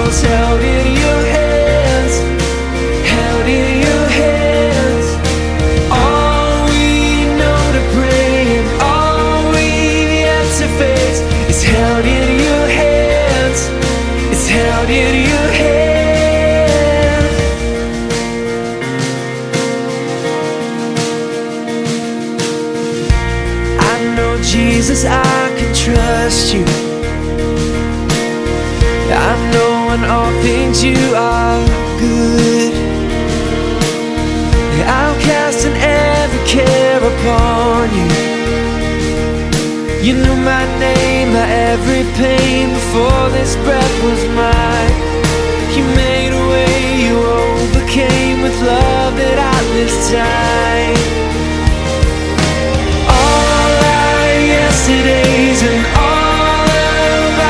was held in your hands, held in your hands. All we know to pray and all we've yet to face is held in your hands, it's held in your hands. I know, Jesus, I can trust you. I know in all things you are good. I'll cast an every care upon you. You knew my name, my every pain before this breath was mine. You made a way, you overcame with love that outlives time.